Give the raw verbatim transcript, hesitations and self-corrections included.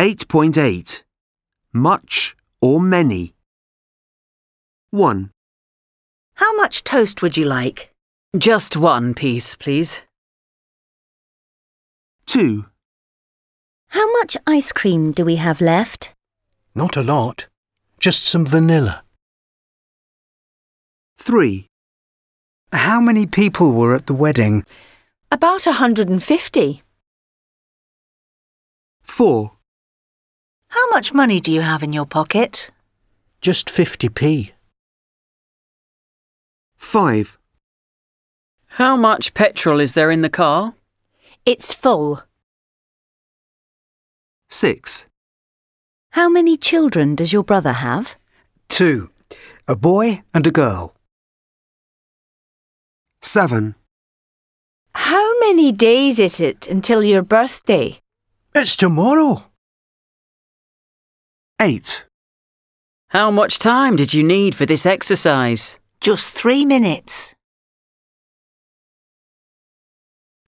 eight point eight. Much or many? one. How much toast would you like? Just one piece, please. two. How much ice cream do we have left? Not a lot. Just some vanilla. three. How many people were at the wedding? About a hundred and fifty. four. How much money do you have in your pocket? Just fifty p. five. How much petrol is there in the car? It's full. six. How many children does your brother have? Two. A boy and a girl. seven. How many days is it until your birthday? It's tomorrow. eight. How much time did you need for this exercise? Just three minutes.